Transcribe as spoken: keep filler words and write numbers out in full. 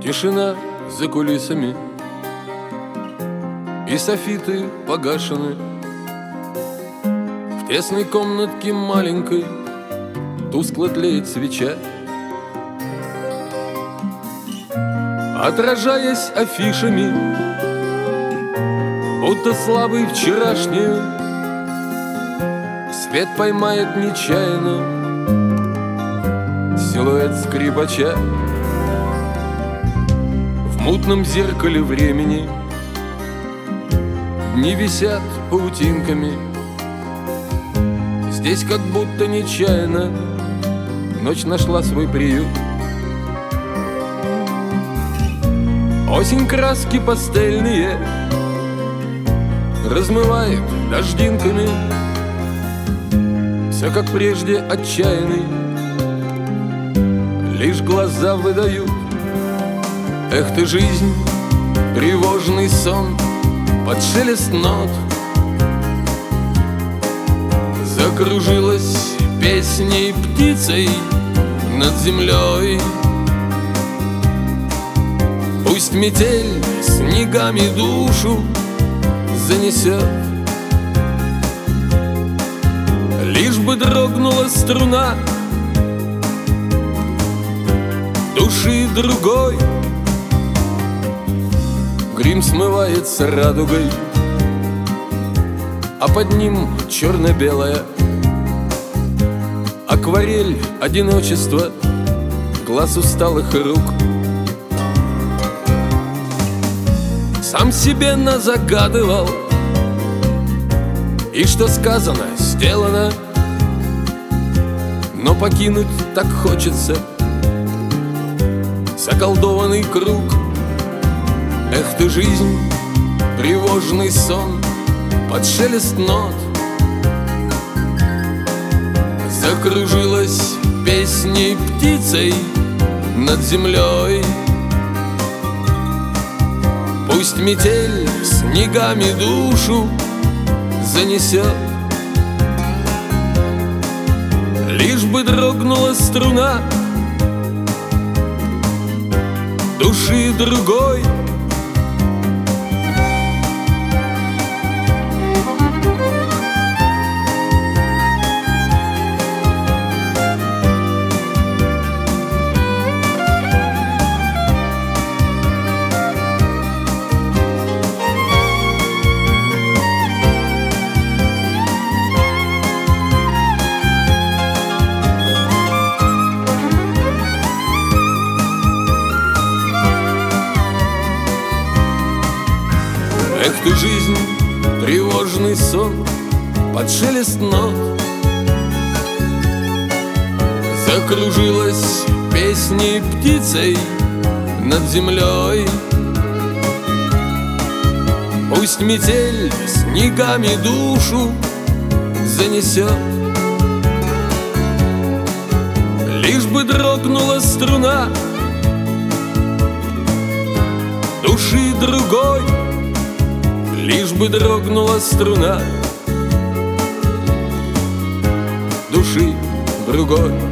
Тишина за кулисами, и софиты погашены. В тесной комнатке маленькой тускло тлеет свеча, отражаясь афишами, будто слабый вчерашний свет поймает нечаянно силуэт скрипача. В мутном зеркале времени дни висят паутинками. Здесь как будто нечаянно ночь нашла свой приют. Осень краски пастельные размывает дождинками. Все как прежде отчаянный, лишь глаза выдают. Эх ты, жизнь, тревожный сон под шелест нот. Закружилась песней птицей над землей. Пусть метель снегами душу занесет, лишь бы дрогнула струна души другой. Грим смывается радугой, а под ним черно-белая акварель одиночества глаз усталых рук. Сам себе назагадывал, и что сказано, сделано. Но покинуть так хочется заколдованный круг. Эх ты, жизнь, тревожный сон под шелест нот. Закружилась песней птицей над землей. Пусть метель снегами душу занесет, лишь бы дрогнула струна души другой. Эх ты, жизнь, тревожный сон под шелест нот. Закружилась песней птицей над землей. Пусть метель снегами душу занесет, лишь бы дрогнула струна души другой. Лишь бы дрогнула струна души другой.